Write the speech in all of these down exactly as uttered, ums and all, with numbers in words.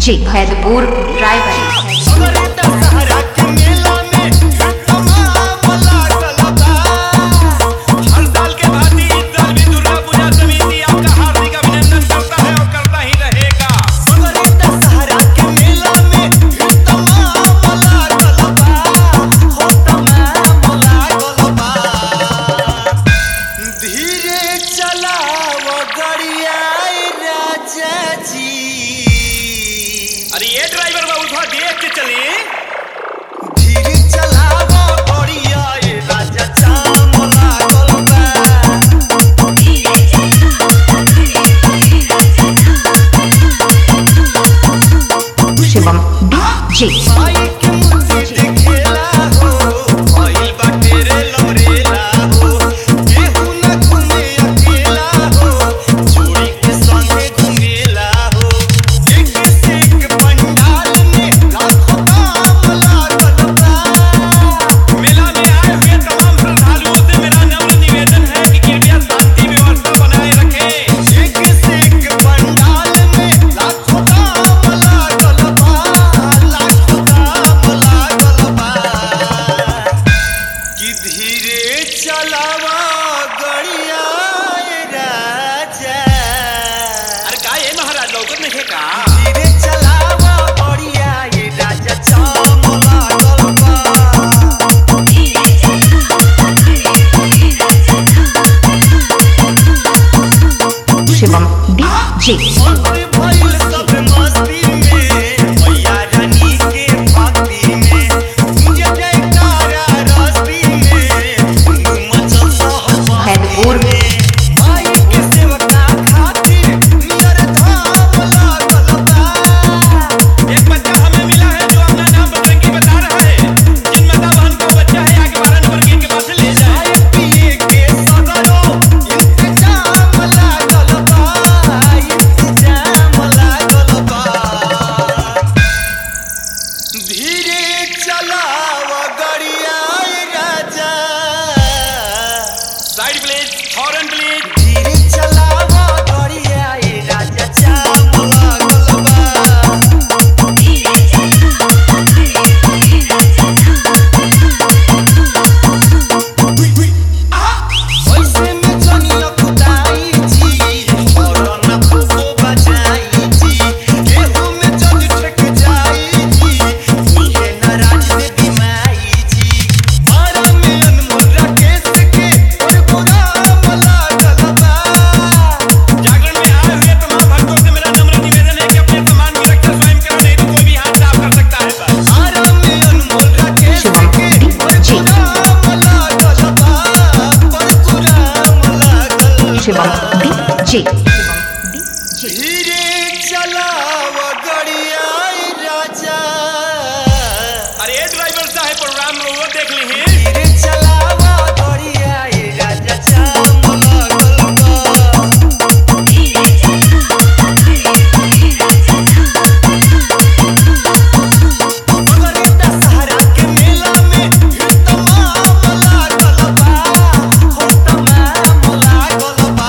DJ Bhaidpur Raebareli. अरे ये driver बाबू थोड़ा देख के चले। धीरे चलावो बढ़िया ये राजा चामला गोलबा। धीरे चलावो बढ़िया ये राजा। शिवम डीजे माइक मुझे देखेला हो, ऑयल बाटे रे लमरेला हो। केहू न घूमे अकेला हो, जोड़ी के संगे घूमेला हो। एक से एक पंडाल में लाखों दाम लागल बा। मेला में आए हुए तमाम श्रद्धालुओं से मेरा नम्र निवेदन है कि कृपया शांति व्यवस्था बनाए रखें। एक से एक पंडाल में लाखों दाम लागल बा, लाखों दाम लागल बा। कि धीरे चलावा गड़िया ये राजा। अरे का ये महाराज लौकत नहीं है का? धीरे चलावा बढ़िया ये राजा चामला गोलबा। धीरे चलावा बढ़िया ये राजा। शिवम डीजे मस्ती भइल सब मस्ती में, मैया रानी के भक्ति में। मुझे जयकारा रस्ती में, मचल सहबा भैदपुर माई के सेवका खातिर नियर धाम लागल बा। एक बच्चा हमें मिला है जो अपना नाम बजरंगी बता रहा है। जिन माता बहन को बच्चा है आगे बारह नंबर गेट के पास से ले जाए। खाए पिए के सगरो इंतजाम लागल बा, इंतजाम लागल बा। धीरे चलाव गड़िया ये राजा। Side please, horn please. धीरे चलाव गड़िया ये राजा चामला गोलबा। धीरे चलाव गड़िया ये राजा। वैसे में जनिया खुदाई जी, और न फूफो बजाई जी। केहू में जज ठेक जाई जी, मुझे नाराज देवी माई जी। मारा में अनमोल राकेश के प्रोग्राम लागल बा। जागरण में आए हुए तमाम भक्तों से मेरा नम्र निवेदन है कि अपने सामान की रक्षा स्वयं करें, नहीं तो कोई भी हाथ साफ कर सकता है बस। मारा में अनमोल राकेश के प्रोग्राम लागल बा, प्रोग्राम लागल शिवम बा। डीजे धीरे चलाव गड़िया ये राजा। अरे ये ड्राइवर साहब प्रोग्राम में वो देख ली हैं। धीरे चलाव गड़िया ये राजा चामला गोलबा। धीरे चलाव गड़िया ये राजा। मगर दशहरा के मेला में भीड़ तमाम लागल बा, हो तमाम लागल बा।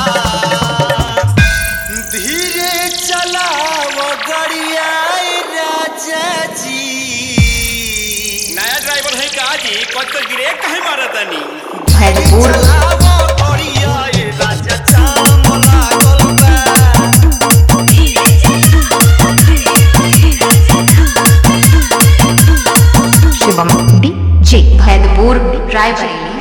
धीरे चलाव गड़िया ये राजा जी। नया ड्राइवर है का जी? कौन तो ब्रेक काहे मारत तनी? भैदपुर चलाव गड़िया ये राजा चामला गोलबा। धीरे चलाव गड़िया ये राजा। शिवम डीजे भैदपुर रायबरेली।